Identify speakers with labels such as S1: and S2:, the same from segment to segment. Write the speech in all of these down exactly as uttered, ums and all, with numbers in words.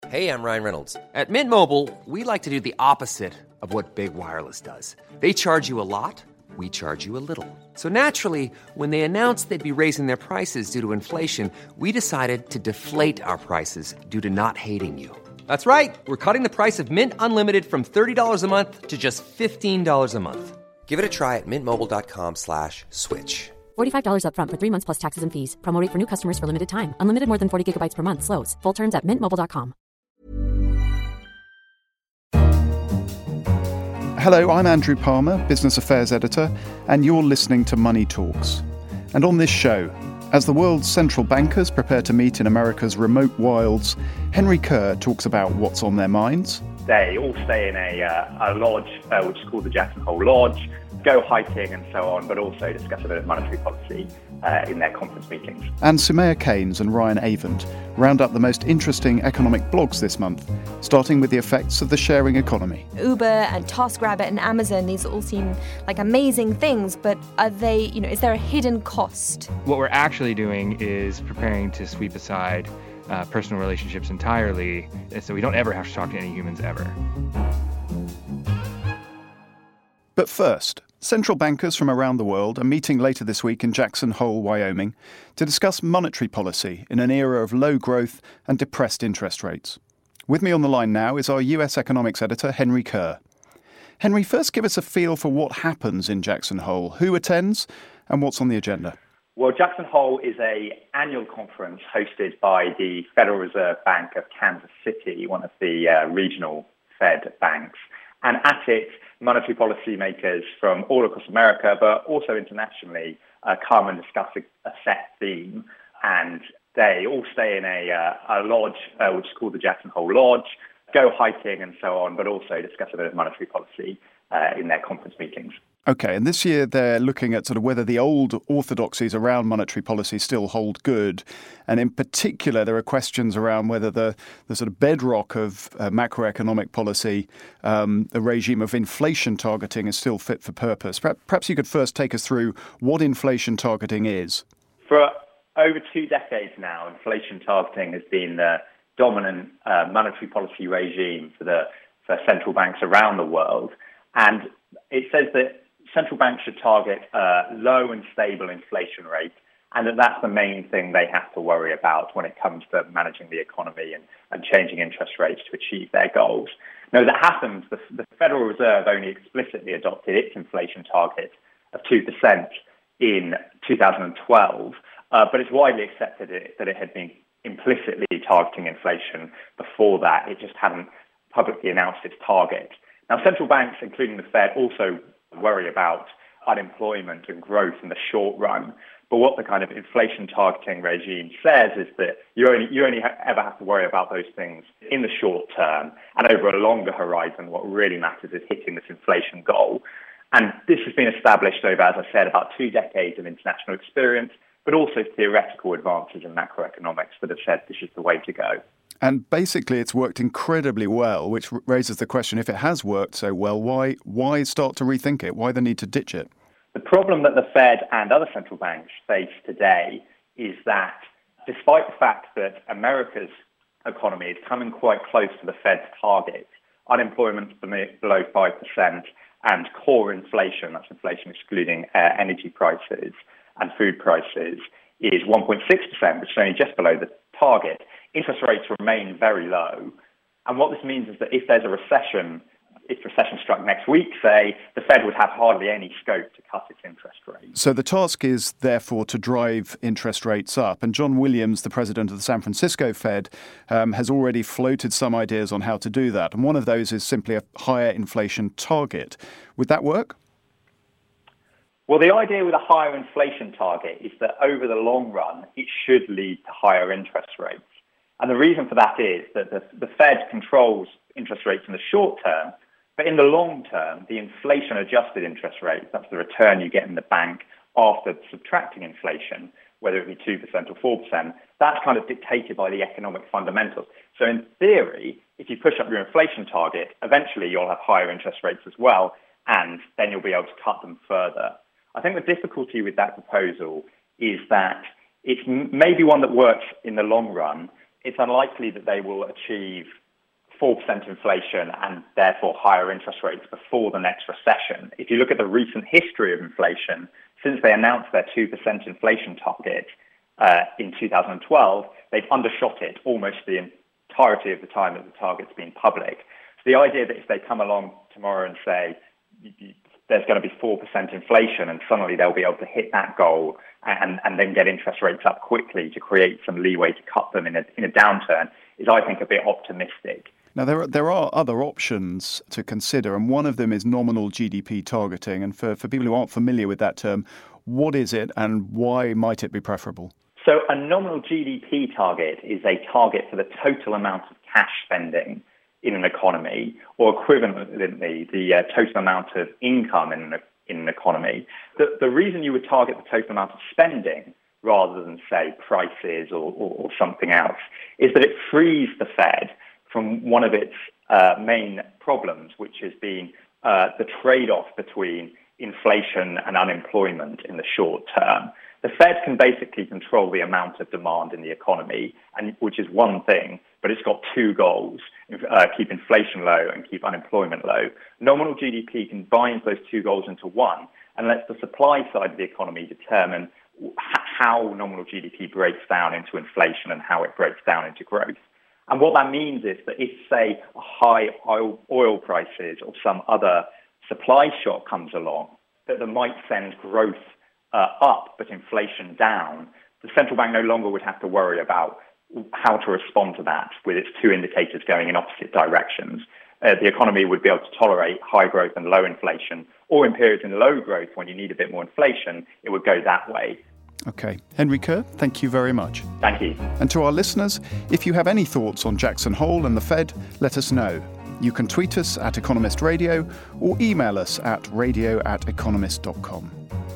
S1: Hey, I'm Ryan Reynolds.
S2: At Mint Mobile, we like to do the opposite of what Big Wireless does. They charge you a lot, we charge you a little. So naturally, when they announced they'd be raising their prices due to inflation, we decided to deflate our prices due to not hating you. That's right. We're cutting the price of Mint Unlimited from thirty dollars a month to just fifteen dollars a month.
S1: Give it a try at mintmobile.com slash switch.
S3: forty-five dollars up front for three months plus taxes and fees. Promo rate for new customers for limited time. Unlimited more than forty gigabytes per month. Slows full terms at mint mobile dot com.
S4: Hello, I'm Andrew Palmer, Business Affairs Editor, and you're listening to Money Talks. And on this show, as the world's central bankers prepare to meet in America's remote wilds, Henry Kerr talks about what's on their minds.
S5: They all stay in a, uh, a lodge, uh, which is called the Jackson Hole Lodge, go hiking and so on, but also discuss a bit of monetary policy uh, in their conference meetings.
S4: And Sumaya Keynes and Ryan Avent round up the most interesting economic blogs this month, starting with the effects of the sharing economy.
S6: Uber and TaskRabbit and Amazon, these all seem like amazing things, but are they, you know, is there a hidden cost?
S7: What we're actually doing is preparing to sweep aside uh, personal relationships entirely, so we don't ever have to talk to any humans ever.
S4: But first, central bankers from around the world are meeting later this week in Jackson Hole, Wyoming, to discuss monetary policy in an era of low growth and depressed interest rates. With me on the line now is our U S economics editor, Henry Kerr. Henry, first give us a feel for what happens in Jackson Hole, who attends, and what's on the agenda.
S5: Well, Jackson Hole is an annual conference hosted by the Federal Reserve Bank of Kansas City, one of the uh, regional Fed banks. And at it, monetary policy makers from all across America, but also internationally, uh, come and discuss a, a set theme. And they all stay in a, uh, a lodge, uh, which is called the Jackson Hole Lodge, go hiking and so on, but also discuss a bit of monetary policy uh, in their conference meetings.
S4: OK, and this year they're looking at sort of whether the old orthodoxies around monetary policy still hold good. And in particular, there are questions around whether the, the sort of bedrock of uh, macroeconomic policy, um, the regime of inflation targeting, is still fit for purpose. Perhaps you could first take us through what inflation targeting is.
S5: For over two decades now, inflation targeting has been the dominant uh, monetary policy regime for the for central banks around the world. And it says that central banks should target a low and stable inflation rate, and that that's the main thing they have to worry about when it comes to managing the economy and, and changing interest rates to achieve their goals. Now, as it happens, the, the Federal Reserve only explicitly adopted its inflation target of two percent in two thousand twelve, uh, but it's widely accepted it, that it had been implicitly targeting inflation before that. It just hadn't publicly announced its target. Now, central banks, including the Fed, also worry about unemployment and growth in the short run. But what the kind of inflation targeting regime says is that you only you only ha- ever have to worry about those things in the short term, and over a longer horizon, what really matters is hitting this inflation goal. And this has been established over, as I said, about two decades of international experience, but also theoretical advances in macroeconomics that have said this is the way to go.
S4: And basically, it's worked incredibly well, which raises the question, if it has worked so well, why why start to rethink it? Why the need to ditch it?
S5: The problem that the Fed and other central banks face today is that despite the fact that America's economy is coming quite close to the Fed's target, unemployment's below five percent and core inflation, that's inflation excluding uh, energy prices and food prices, is one point six percent, which is only just below the target. Interest rates remain very low. And what this means is that if there's a recession, if recession struck next week, say, the Fed would have hardly any scope to cut its interest rate.
S4: So the task is, therefore, to drive interest rates up. And John Williams, the president of the San Francisco Fed, um, has already floated some ideas on how to do that. And one of those is simply a higher inflation target. Would that work?
S5: Well, the idea with a higher inflation target is that over the long run, it should lead to higher interest rates. And the reason for that is that the, the Fed controls interest rates in the short term, but in the long term, the inflation-adjusted interest rate, that's the return you get in the bank after subtracting inflation, whether it be two percent or four percent, that's kind of dictated by the economic fundamentals. So in theory, if you push up your inflation target, eventually you'll have higher interest rates as well, and then you'll be able to cut them further. I think the difficulty with that proposal is that it's maybe one that works in the long run, it's unlikely that they will achieve four percent inflation and therefore higher interest rates before the next recession. If you look at the recent history of inflation, since they announced their two percent inflation target uh, in two thousand twelve, they've undershot it almost the entirety of the time that the target's been public. So the idea that if they come along tomorrow and say there's going to be four percent inflation and suddenly they'll be able to hit that goal and, and then get interest rates up quickly to create some leeway to cut them in a, in a downturn is, I think, a bit optimistic.
S4: Now, there are, there are other options to consider, and one of them is nominal G D P targeting. And for, for people who aren't familiar with that term, what is it and why might it be preferable?
S5: So a nominal G D P target is a target for the total amount of cash spending in an economy, or equivalently, the uh, total amount of income in an, in an economy. The, the reason you would target the total amount of spending rather than, say, prices or, or, or something else is that it frees the Fed from one of its uh, main problems, which has been uh, the trade-off between inflation and unemployment in the short term. The Fed can basically control the amount of demand in the economy, and which is one thing, but it's got two goals, uh, keep inflation low and keep unemployment low. Nominal G D P combines those two goals into one and lets the supply side of the economy determine h- how nominal G D P breaks down into inflation and how it breaks down into growth. And what that means is that if, say, high oil, oil prices or some other supply shock comes along, that that might send growth uh, up but inflation down, the central bank no longer would have to worry about how to respond to that with its two indicators going in opposite directions. Uh, the economy would be able to tolerate high growth and low inflation, or in periods in low growth when you need a bit more inflation, it would go that way.
S4: OK. Henry Kerr, thank you very much.
S5: Thank you.
S4: And to our listeners, if you have any thoughts on Jackson Hole and the Fed, let us know. You can tweet us at Economist Radio or email us at radio at economist dot com.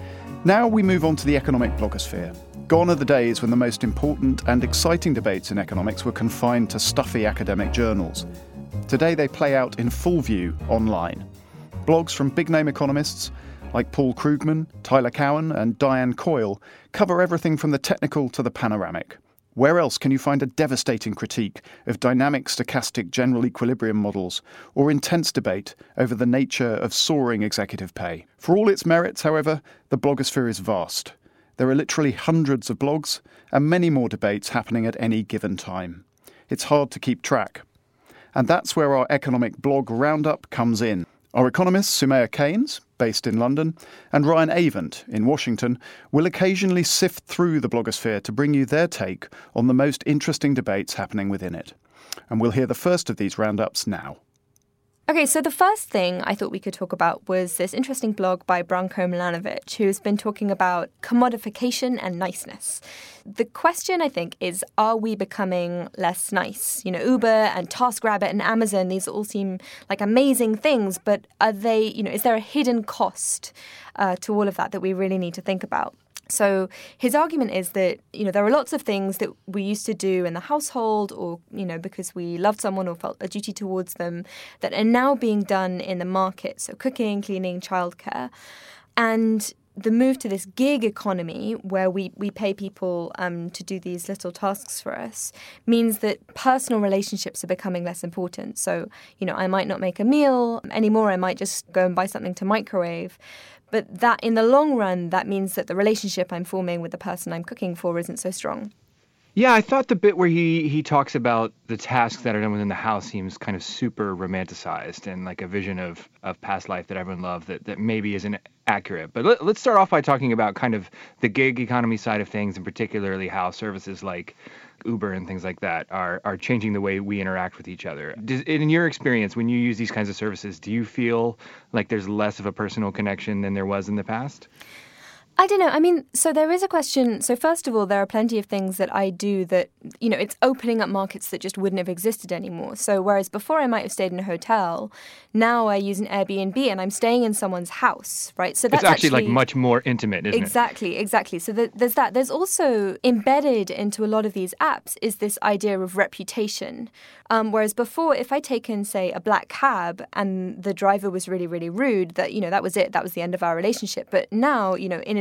S4: Now we move on to the economic blogosphere. Gone are the days when the most important and exciting debates in economics were confined to stuffy academic journals. Today they play out in full view online. Blogs from big-name economists like Paul Krugman, Tyler Cowen and Diane Coyle cover everything from the technical to the panoramic. Where else can you find a devastating critique of dynamic stochastic general equilibrium models or intense debate over the nature of soaring executive pay? For all its merits, however, the blogosphere is vast. There are literally hundreds of blogs and many more debates happening at any given time. It's hard to keep track. And that's where our economic blog roundup comes in. Our economists, Sumaya Keynes, based in London, and Ryan Avent in Washington, will occasionally sift through the blogosphere to bring you their take on the most interesting debates happening within it. And we'll hear the first of these roundups now.
S6: Okay, so the first thing I thought we could talk about was this interesting blog by Branko Milanovic, who's been talking about commodification and niceness. The question, I think, is, are we becoming less nice? You know, Uber and TaskRabbit and Amazon, these all seem like amazing things, but are they, you know, is there a hidden cost uh, to all of that that we really need to think about? So his argument is that, you know, there are lots of things that we used to do in the household or, you know, because we loved someone or felt a duty towards them that are now being done in the market. So cooking, cleaning, childcare. And the move to this gig economy where we, we pay people um, to do these little tasks for us means that personal relationships are becoming less important. So, you know, I might not make a meal anymore. I might just go and buy something to microwave. But that, in the long run, that means that the relationship I'm forming with the person I'm cooking for isn't so strong.
S7: Yeah, I thought the bit where he, he talks about the tasks that are done within the house seems kind of super romanticized and like a vision of, of past life that everyone loved that, that maybe isn't accurate. But let, let's start off by talking about kind of the gig economy side of things, and particularly how services like Uber and things like that are are changing the way we interact with each other. Does, in your experience, when you use these kinds of services, do you feel like there's less of a personal connection than there was in the past?
S6: I don't know. I mean, so there is a question. So first of all, there are plenty of things that I do that, you know, it's opening up markets that just wouldn't have existed anymore. So whereas before I might have stayed in a hotel, now I use an Airbnb and I'm staying in someone's house, right? So that's
S7: it's actually,
S6: actually
S7: like much more intimate, isn't
S6: exactly,
S7: it?
S6: Exactly, exactly. So th- there's that. There's also embedded into a lot of these apps is this idea of reputation. Um, whereas before, if I taken, say, a black cab and the driver was really, really rude, that, you know, that was it. That was the end of our relationship. But now, you know, in an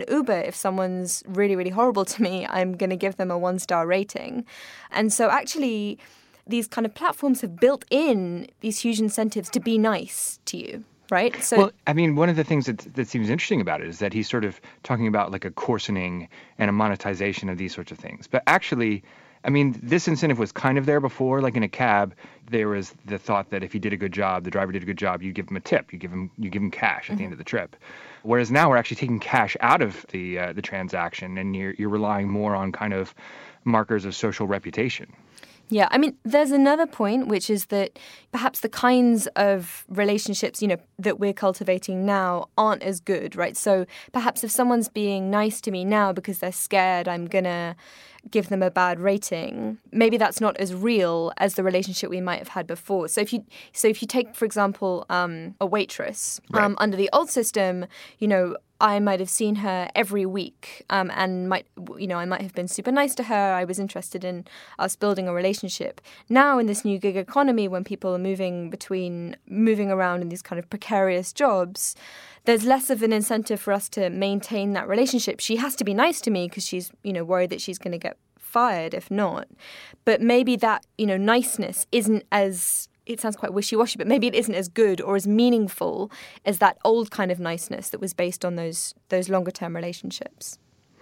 S6: on Uber, if someone's really, really horrible to me, I'm going to give them a one-star rating. And so actually, these kind of platforms have built in these huge incentives to be nice to you. Right. So,
S7: well, I mean, one of the things that that seems interesting about it is that he's sort of talking about like a coarsening and a monetization of these sorts of things. But actually, I mean, this incentive was kind of there before. Like in a cab, there was the thought that if you did a good job, the driver did a good job, you give him a tip, you give him you give him cash at mm-hmm. the end of the trip. Whereas now we're actually taking cash out of the uh, the transaction, and you're you're relying more on kind of markers of social reputation.
S6: Yeah, I mean, there's another point, which is that perhaps the kinds of relationships, you know, that we're cultivating now aren't as good, right? So perhaps if someone's being nice to me now because they're scared I'm going to give them a bad rating, maybe that's not as real as the relationship we might have had before. So if you so if you take, for example, um, a waitress, right. um, under the old system, you know, I might have seen her every week um, and might, you know, I might have been super nice to her. I was interested in us building a relationship. Now in this new gig economy, when people are moving between, moving around in these kind of precarious jobs, there's less of an incentive for us to maintain that relationship. She has to be nice to me because she's, you know, worried that she's going to get fired if not. But maybe that, you know, niceness isn't as... it sounds quite wishy-washy, but maybe it isn't as good or as meaningful as that old kind of niceness that was based on those those longer-term relationships.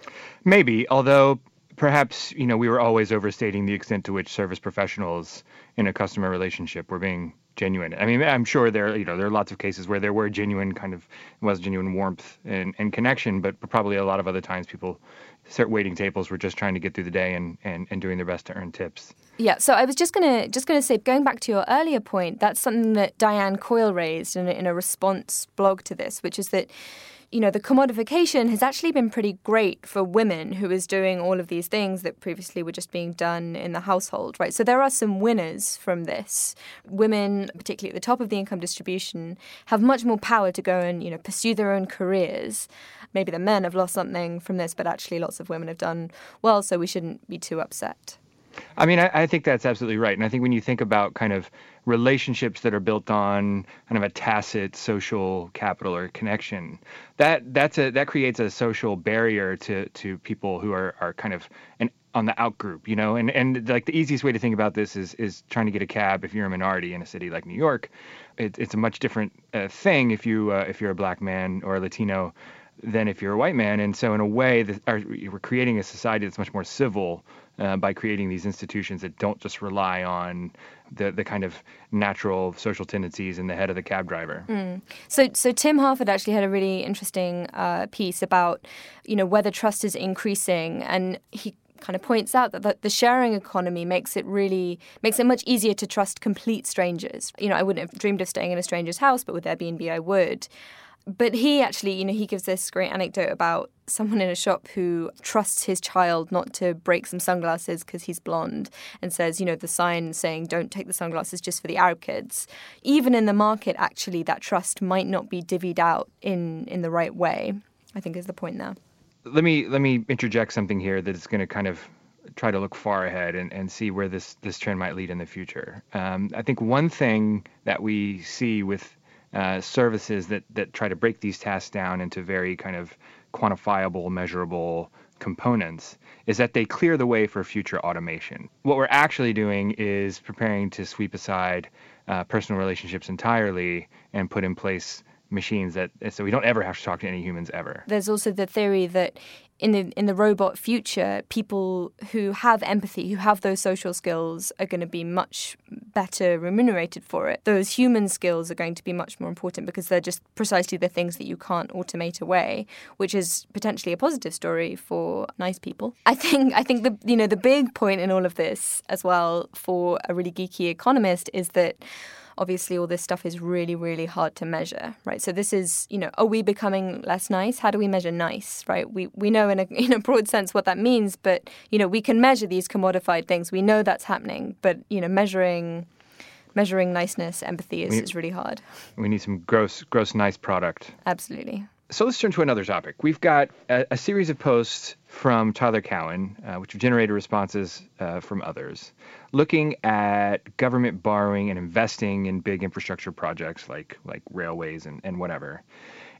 S7: Maybe, although perhaps, you know, we were always overstating the extent to which service professionals in a customer relationship were being genuine. I mean, I'm sure there, you know, there are lots of cases where there were genuine kind of, was genuine warmth and, and connection, but probably a lot of other times people start waiting tables were just trying to get through the day and, and, and doing their best to earn tips.
S6: Yeah, so I was just gonna just gonna say, going back to your earlier point, that's something that Diane Coyle raised in a, in a response blog to this, which is that, you know, the commodification has actually been pretty great for women who is doing all of these things that previously were just being done in the household, right? So there are some winners from this. Women, particularly at the top of the income distribution, have much more power to go and, you know, pursue their own careers. Maybe the men have lost something from this, but actually lots of women have done well, so we shouldn't be too upset.
S7: I mean, I, I think that's absolutely right. And I think when you think about kind of relationships that are built on kind of a tacit social capital or connection, that that's a that creates a social barrier to to people who are, are kind of an, on the out group, you know. And and like the easiest way to think about this is is trying to get a cab if you're a minority in a city like New York. It, it's a much different uh, thing if you uh, if you're a black man or a Latino than if you're a white man. And so in a way, that our, we're creating a society that's much more civil uh, by creating these institutions that don't just rely on the the kind of natural social tendencies in the head of the cab driver.
S6: Mm. So so Tim Harford actually had a really interesting uh, piece about, you know, whether trust is increasing, and he kind of points out that the, the sharing economy makes it really makes it much easier to trust complete strangers. You know, I wouldn't have dreamed of staying in a stranger's house, but with Airbnb I would. But he actually, you know, he gives this great anecdote about someone in a shop who trusts his child not to break some sunglasses because he's blonde, and says, you know, the sign saying don't take the sunglasses just for the Arab kids. Even in the market, actually, that trust might not be divvied out in, in the right way, I think is the point there.
S7: Let me let me interject something here that is going to kind of try to look far ahead and, and see where this, this trend might lead in the future. Um, I think one thing that we see with Uh, services that, that try to break these tasks down into very kind of quantifiable, measurable components is that they clear the way for future automation. What we're actually doing is preparing to sweep aside uh, personal relationships entirely and put in place machines that so we don't ever have to talk to any humans ever.
S6: There's also the theory that in the in the robot future, people who have empathy, who have those social skills, are going to be much better remunerated for it. Those human skills are going to be much more important because they're just precisely the things that you can't automate away, which is potentially a positive story for nice people. I think I think the you know the big point in all of this as well for a really geeky economist is that obviously all this stuff is really, really hard to measure, right? So this is, you know, are we becoming less nice? How do we measure nice, right? We we know in a, in a broad sense what that means, but, you know, we can measure these commodified things. We know that's happening, but, you know, measuring measuring niceness, empathy is, we, is really hard.
S7: We need some gross, gross nice product.
S6: Absolutely.
S7: So let's turn to another topic. We've got a, a series of posts from Tyler Cowen, uh, which have generated responses uh, from others, looking at government borrowing and investing in big infrastructure projects like like railways and, and whatever.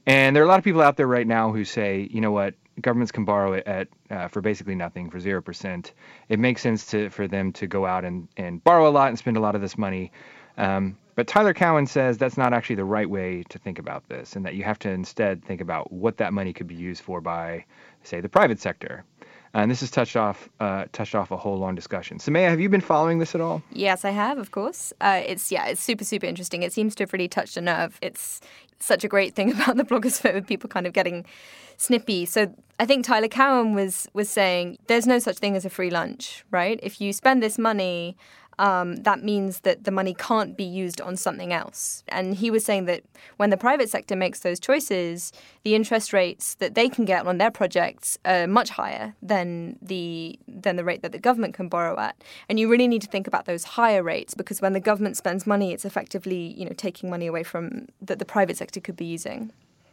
S7: And there are a lot of people out there right now who say, you know what, governments can borrow it at uh, for basically nothing, for zero percent. It makes sense to for them to go out and, and borrow a lot and spend a lot of this money. Um, but Tyler Cowen says that's not actually the right way to think about this, and that you have to instead think about what that money could be used for by, say, the private sector. And this has touched off uh, touched off a whole long discussion. Sumaya, have you been following this at all?
S6: Yes, I have, of course. Uh, it's yeah, it's super, super interesting. It seems to have really touched a nerve. It's such a great thing about the blogosphere with people kind of getting snippy. So I think Tyler Cowen was was saying there's no such thing as a free lunch, right? If you spend this money, um, that means that the money can't be used on something else. And he was saying that when the private sector makes those choices, the interest rates that they can get on their projects are much higher than the than the rate that the government can borrow at. And you really need to think about those higher rates, because when the government spends money, it's effectively, you know, taking money away from that the private sector could be using.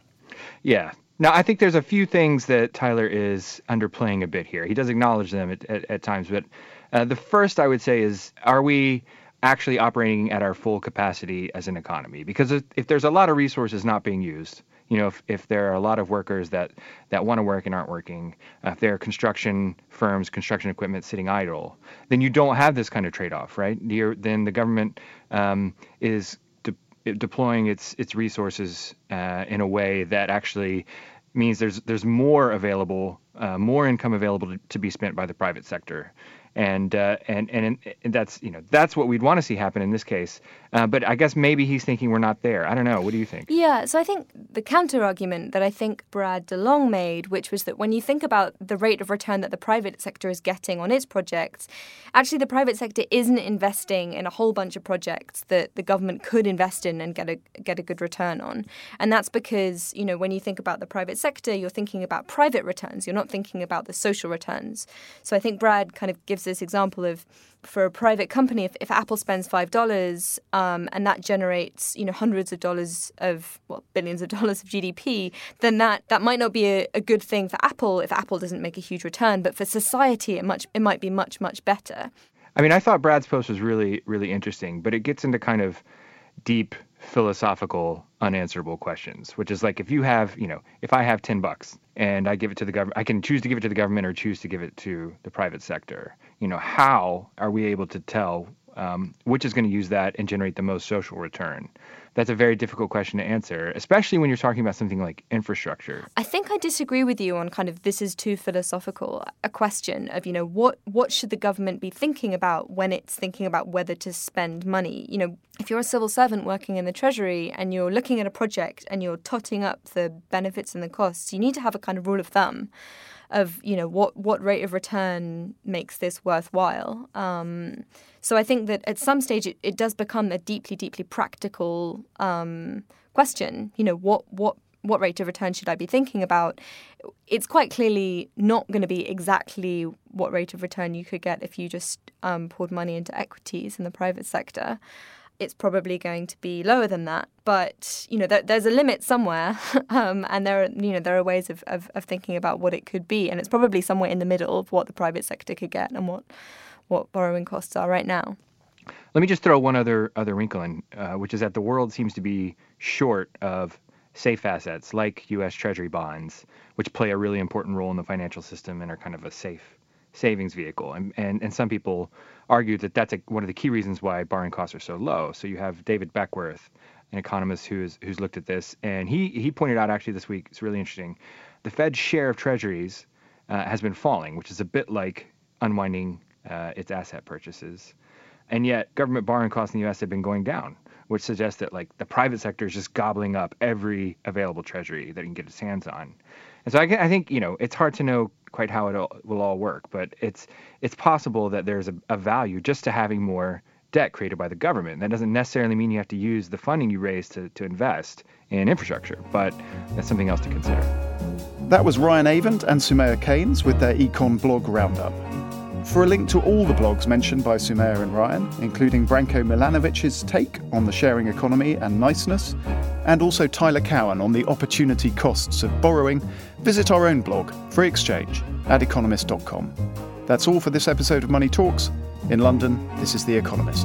S7: Yeah. Now, I think there's a few things that Tyler is underplaying a bit here. He does acknowledge them at, at, at times, but uh, the first I would say is, are we actually operating at our full capacity as an economy? Because if, if there's a lot of resources not being used, you know, if, if there are a lot of workers that, that want to work and aren't working, uh, if there are construction firms, construction equipment sitting idle, then you don't have this kind of trade-off, right? You're, then the government um, is de- deploying its its resources uh, in a way that actually means there's there's more available, uh, more income available to, to be spent by the private sector. And uh, and and and that's you know that's what we'd want to see happen in this case. Uh, but I guess maybe he's thinking we're not there. I don't know. What do you think?
S6: Yeah. So I think the counter argument that I think Brad DeLong made, which was that when you think about the rate of return that the private sector is getting on its projects, actually the private sector isn't investing in a whole bunch of projects that the government could invest in and get a get a good return on. And that's because you know when you think about the private sector, you're thinking about private returns. You're not thinking about the social returns. So I think Brad kind of gives this example of, for a private company, if, if Apple spends five dollars um, and that generates, you know, hundreds of dollars of, well, billions of dollars of G D P, then that, that might not be a, a good thing for Apple if Apple doesn't make a huge return. But for society, it much it might be much, much better.
S7: I mean, I thought Brad's post was really, really interesting, but it gets into kind of deep philosophical unanswerable questions, which is like if you have, you know, if I have ten bucks and I give it to the government, I can choose to give it to the government or choose to give it to the private sector. You know, how are we able to tell um, which is going to use that and generate the most social return? That's a very difficult question to answer, especially when you're talking about something like infrastructure.
S6: I think I disagree with you on kind of this is too philosophical a question of, you know, what what should the government be thinking about when it's thinking about whether to spend money? You know, if you're a civil servant working in the Treasury and you're looking at a project and you're totting up the benefits and the costs, you need to have a kind of rule of thumb of, you know, what, what rate of return makes this worthwhile. Um, so I think that at some stage it, it does become a deeply, deeply practical um, question. You know, what what what rate of return should I be thinking about? It's quite clearly not going to be exactly what rate of return you could get if you just um, poured money into equities in the private sector. It's probably going to be lower than that, but you know there, there's a limit somewhere, um, and there are you know there are ways of, of, of thinking about what it could be, and it's probably somewhere in the middle of what the private sector could get and what what borrowing costs are right now.
S7: Let me just throw one other other wrinkle in, uh, which is that the world seems to be short of safe assets like U S Treasury bonds, which play a really important role in the financial system and are kind of a safe savings vehicle. And and, and some people argue that that's a, one of the key reasons why borrowing costs are so low. So you have David Beckworth, an economist who's who's looked at this, and he he pointed out actually this week, it's really interesting, the Fed's share of treasuries uh, has been falling, which is a bit like unwinding uh, its asset purchases. And yet government borrowing costs in the U S have been going down, which suggests that like the private sector is just gobbling up every available treasury that it can get its hands on. And so I, I think, you know, it's hard to know quite how it all, will all work, but it's it's possible that there's a, a value just to having more debt created by the government. That doesn't necessarily mean you have to use the funding you raise to, to invest in infrastructure, but that's something else to consider.
S4: That was Ryan Avent and Sumaya Keynes with their Econ blog roundup. For a link to all the blogs mentioned by Sumaya and Ryan, including Branko Milanovic's take on the sharing economy and niceness, and also Tyler Cowen on the opportunity costs of borrowing, visit our own blog, Free Exchange, at economist dot com. That's all for this episode of Money Talks. In London, this is The Economist.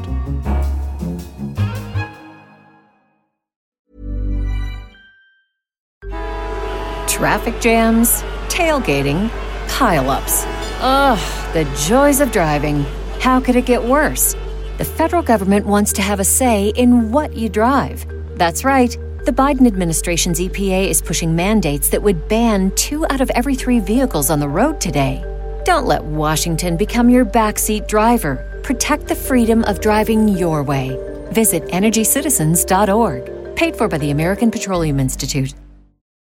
S8: Traffic jams, tailgating, pile-ups. Ugh, the joys of driving. How could it get worse? The federal government wants to have a say in what you drive. That's right. The Biden administration's E P A is pushing mandates that would ban two out of every three vehicles on the road today. Don't let Washington become your backseat driver. Protect the freedom of driving your way. Visit energy citizens dot org. Paid for by the American Petroleum Institute.